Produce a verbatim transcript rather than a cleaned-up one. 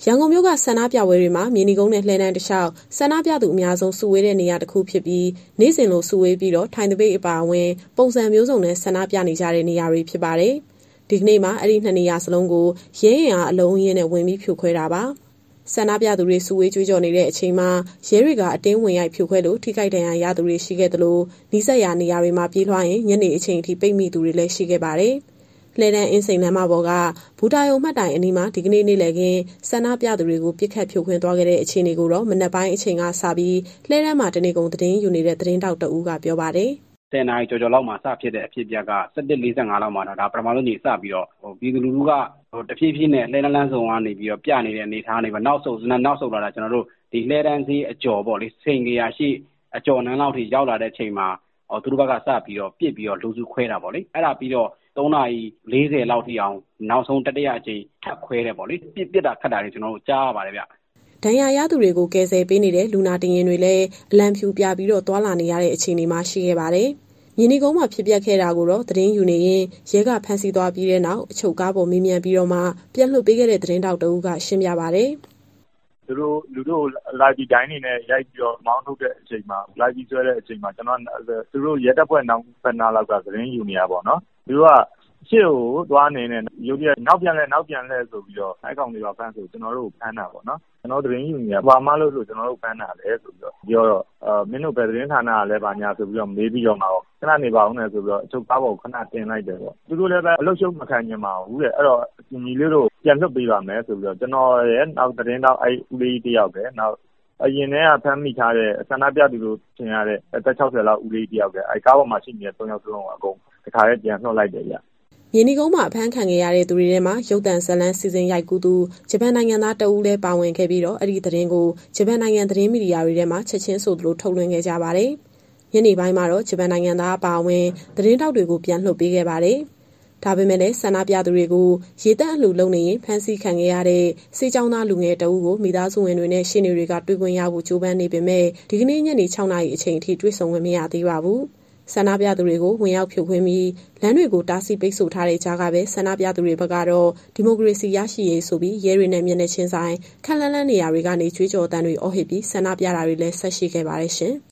ရန်ကုန်မြို့ကဆန္ဒပြပွဲတွေမှာမြေနီကုန်းနဲ့လှည်းတန်းတစ်လျှောက်ဆန္ဒပြသူအများဆုံးစုဝေးတဲ့နေရာတစ်ခုဖြစ်ပြီးနေ့စဉ်လိုစုဝေးပြီးတော့ထိုင်သပိတ်အပါအဝင်ပုံစံမျိုးစုံနဲ့ဆန္ဒပြနေကြတဲ့နေရာတွေဖြစ်ပါတယ်။ဒီကနေ့မှာအဲ့ဒီနှစ်နေရာစလုံးကိုရဲရင်အားအလုံးအင်းနဲ့ဝင်ပြီးဖြိုခွဲတာပါ။ဆန္ဒပြသူတွေစုဝေးကြွေးကြော်နေတဲ့အချိန်မှာရဲတွေကအတင်းဝင်ရိုက်ဖြိုခွဲလို့ထိခိုက်ဒဏ်ရာရသူတွေရှိခဲ့သလိုနီးစပ်ရာနေရာတွေမှာပြေးလွှားရင်ညနေအချိန်အထိပိတ်မိသူတွေလည်းရှိခဲ့ပါတယ်။လှည်းတန်းအင်းစိန်လမ်းမပေါ်ကဘူတာယုံမှတ်တိုင်အနီးမှာဒီကနေ့နေ့လည်ခင်းဆန္ဒပြသူတွေကိုပြစ်ခတ်ဖြိုခွင်းသွားခဲ့တဲ့အခြေအနေကိုတော့မနက်ပိုင်းအချိန်ကစပြီးလှည်းတန်းမှာတနေကုန်သတင်းယူနေတဲ့သတင်းတောက်တဦးကပြောပါတယ်။ဆယ်နာရီကျော်ကျော်လောက်မှာစဖြစ်တဲ့အဖြစ်အပျက်က၁၁လေး၅လောက်မှာတော့ဒါပထမဆုံးညီစပြီးတော့ဟိုပြည်သူလူထုကဟိုတဖြည်းဖြည်းနဲ့လှည်းတန်းလမ်းဆောင်ကနေပြီးတော့ပြနေတဲ့အနေထားနေပါနောက်ဆုံးနောက်ဆုံးလာတာကျွန်တော်တို့ဒီလှည်းတန်းစီးအကျော်ပေါ့လေစိန်ကြရာရှိအကျော်နန်းလောက်ထိရောက်လာတဲ့အချိန်မှာဟိုသူတို့ဘက်ကစပြီးတော့ပြစ်ပြီးတော့လူစုခွဲတာပေါ့လေအဲ့ဒါပြီးတော့သုံးနာရီလေးဆယ်လောက်ထိအောင်နောက်ဆုံးတတိယအကြိမ်ထပ်ခွဲတယ်ပေါ့လေပြစ်ပြစ်တာခတ်တာတွေကျွန်တော်တို့ကြားရပါတယ်ဗျဒဏ်ရာရသူတွေကိုကယ်ဆယ်ပေးနေတဲ့လူနာတင်ရင်တွေလည်းအလံဖြူပြပြီးတော့သွာလာနေရတဲ့အခြေအနေမှာရှိခဲ့ပါတယ်။မြေနီကုန်းမှာဖြစ်ပျက်ခဲ့တာကိုတော့သတင်းယူနေရင်ရဲကဖမ်းဆီးသွားပြီးတဲ့နောက်အချုပ်ကားပေါ်မေးမြန်းပြီးတော့မှပြန်လွှတ်ပေးခဲ့တဲ့သတင်းတောက်တဦးကရှင်းပြပါတယ်။သူတို့လူတို့လာပြီးတိုင်းနေနဲ့ရိုက်ပြီးတော့မောင်းထုတ်တဲ့အချိန်မှာလာပြီးဆွဲတဲ့အချိန်မှာကျွန်တော်သူတို့ရဲတပ်ဖွဲ့နောက်ဖက်နာလောက်ကသတင်းယူနေရပါတော့။သူတို့ကရှေ့ကိုသွားနေနဲ့ရုပ်ရနောက်ပြန်လဲနောက်ပြန်လဲဆိုပြီးတော့အဲကောင်တွေကဖမ်းဆိုကျွန်တော်တို့ဖမ်းတာပေါ့နော်ကျွန်တော်သတင်းယူနေရဘာမှလို့လို့ကျွန်တော်တို့ဖမ်းတာလဲဆိုပြီးတော့ပြောတော့အာမင်းတို့ပဲသတင်းဌာနကလည်းဗာညာဆိုပြီးတော့မေးပြီးတော့မှာခဏနေပါဦးနဲ့ဆိုပြီးတော့အချုပ်ကားပေါ်ခဏတင်လိုက်တယ်ပေါ့သူတို့လည်းပဲအလုပ်ရှုပ်မခံချင်ပါဘူးတဲ့အဲ့တော့ညီလေးတို့ပြန်လွတ်ပေးပါမယ်ဆိုပြီးတော့ကျွန်တော်ရဲ့နောက်သတင်းတော့အဲဦးလေးတယောက်ပဲနောက်အရင်တည်းကဖမ်းမိထားတဲ့ဆန္ဒပြသူတို့ထင်ရတဲ့အသက်၆၀လောက်ဦးလေးတယောက်ပဲအဲကားပေါ်မှာရှိနေတဲ့၃ယောက်စလုံးအကုန်တခါလေးပြန်လွှတ်လိုက်တယ်ဗျမြေနီကုန်းမှာအဖမ်းခံခဲ့ရတဲ့သူတွေထဲမှာရုပ်သံဇာတ်လမ်းစီစဉ်ရိုက်ကူးသူဂျပန်နိုင်ငံသားတဦးလည်းပါဝင်ခဲ့ပြီးတော့အဲ့ဒီသတင်းကိုဂျပန်နိုင်ငံသတင်းမီဒီယာတွေထဲမှာချက်ချင်းဆိုသလိုထုတ်လွှင့်ခဲ့ကြပါတယ်။ညနေပိုင်းမှာတော့ဂျပန်နိုင်ငံသားအပါအဝင်သတင်းတောက်တွေကိုပြန်လွှတ်ပေးခဲ့ပါတယ်။ဒါပေမဲ့လည်းဆန္ဒပြသူတွေကိုရေတပ်အလှူလုပ်နေရင်ဖမ်းဆီးခံခဲ့ရတဲ့စေချောင်းသားလူငယ်တဦးကိုမိသားစုဝင်တွေနဲ့ရှင်းနေတွေကတွေ့ခွင့်ရဖို့ကြိုးပမ်းနေပေမဲ့ဒီကနေ့ညနေ၆နာရီအချိန်အထိတွေ့ဆုံခွင့်မရသေးပါဘူး။ဆန္ဒပြသူတွေကိုဝင်ရောက်ဖြိုခွင်းပြီးလမ်းတွေကိုတားဆီးပိတ်ဆို့ထားတဲ့ကြားကပဲဆန္ဒပြသူတွေဘက်ကတော့ဒီမိုကရေစီရရှိရေးဆိုပြီးရဲတွေနဲ့မျက်နှာချင်းဆိုင်ခက်လန်းလန်းနေရာတွေကနေကြွေးကြော်တမ်းတွေအော်ဟစ်ပြီးဆန္ဒပြတာတွေလည်းဆက်ရှိခဲ့ပါတယ်ရှင်။